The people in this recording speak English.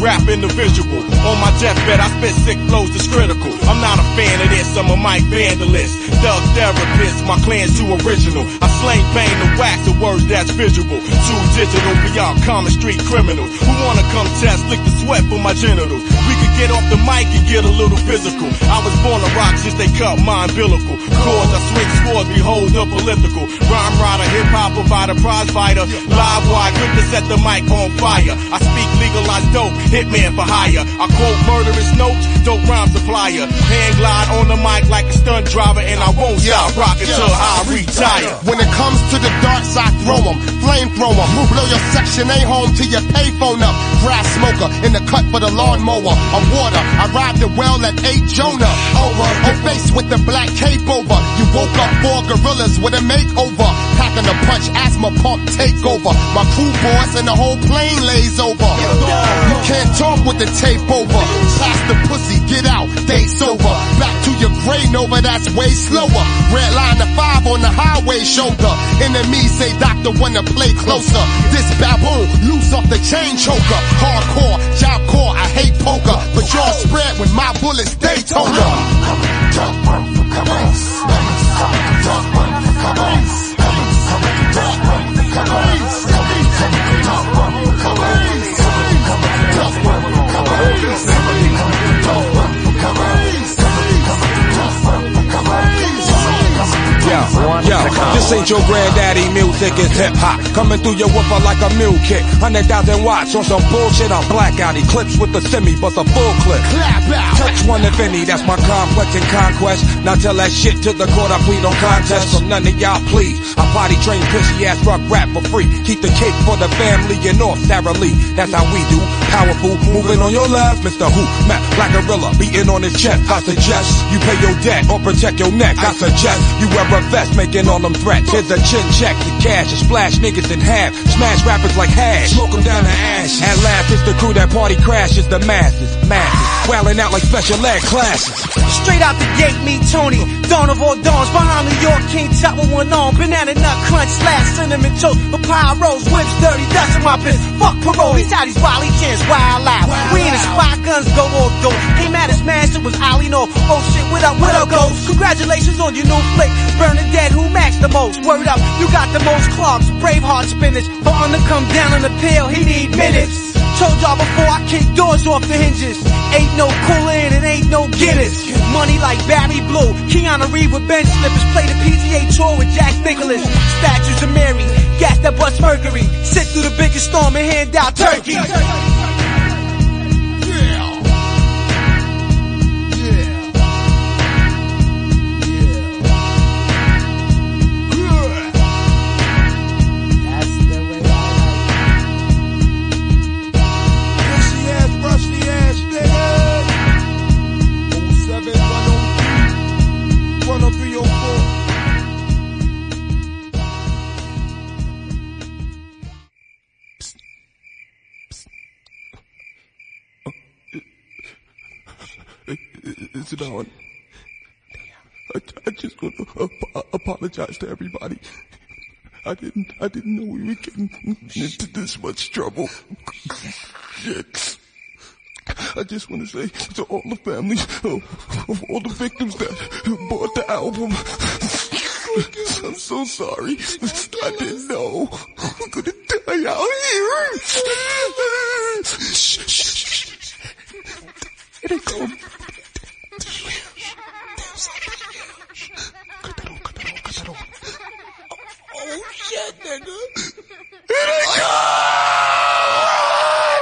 rap individual. On my deathbed, I spit sick flows that's critical. I'm not a fan of this, I'm a mic vandalist. Thug therapist, my clan's too original. I slang bang the wax of words that's visual. Too digital beyond common street criminals. Who wanna come test, lick the sweat for my genitals. We could get off the mic and get a little physical. I was born to rock since they cut my umbilical. Chords, I swing scores, behold the political. Rhyme rider, hip hop provider, prize fighter. Live wire, quick to set the mic on fire. I speak legalized dope, hitman for hire. I quote murderous notes, dope rhyme supplier. Hand glide on the mic like a stunt driver, and I won't stop rocking till I retire. When it comes to the darts, I throw 'em, flamethrower. Blow your section A home to your payphone up. Grass smoker in the cut for the lawnmower. I'm water, I ride the well at 8 Jonah. Over, on face with the black cape over. You woke up 4 gorillas with a makeover. Packing a punch, asthma pump takeover. My crew boys and the whole plane lays over. You can't talk with the tape over. Pass the pussy, get out, date's over. Back to your gray Nova, that's way slower. Red line to 5 on the highway shoulder. Enemies say doctor wanna play closer. This baboon, loose off the chain choker. Hardcore, job core, I hate poker. But y'all spread with my bullets, Daytona. Yo, this ain't your granddaddy music, it's hip-hop. Coming through your woofer like a mule kick. 100,000 watts on some bullshit, I'm blackout. Eclipse with the semi, but a full clip. Touch one if any, that's my complex and conquest. Now tell that shit to the court, I plead on contest. So none of y'all please. I potty train pussy ass rock rap for free. Keep the cake for the family and North Sarah Lee. That's how we do. Powerful, moving on your left, Mr. Who? Matt Black Gorilla, beating on his chest. I suggest you pay your debt or protect your neck. I suggest you wear a vest, making all them threats. Here's a chin check to cash and splash niggas in half. Smash rappers like hash, smoke them down to ash. At last, it's the crew that party crashes the masses. Wailing out like special ed classes. Straight out the gate, meet Tony, dawn of all dawns. Behind New York King top with one arm. Banana nut crunch, slash, cinnamon toast. Papaya rolls, whips dirty, dust in my piss. Fuck parole, these how these wily chants wild out. We in the spot, guns go off dope. Came at us, man, it was Ollie no. Oh shit, what up, ghost? Congratulations on your new flick. Burning dead, who maxed the most? Word up, you got the most clogs. Braveheart spinach. For to come down on the pill, he need minutes. Told y'all before I kick doors off the hinges. Ain't no coolin' and ain't no Guinness. Money like Barry Blue. Keanu Reeves with bench slippers. Play the PGA Tour with Jack Nicklaus. Statues of Mary. Gas that bust Mercury. Sit through the biggest storm and hand out turkey. Is it on? I just want to apologize to everybody. I didn't know we were getting into this much trouble. Shit. I just want to say to all the families of all the victims that bought the album, I'm so sorry. I didn't know. I'm gonna die out here. Shh. Here they come. Cut that off. Oh shit, nigga.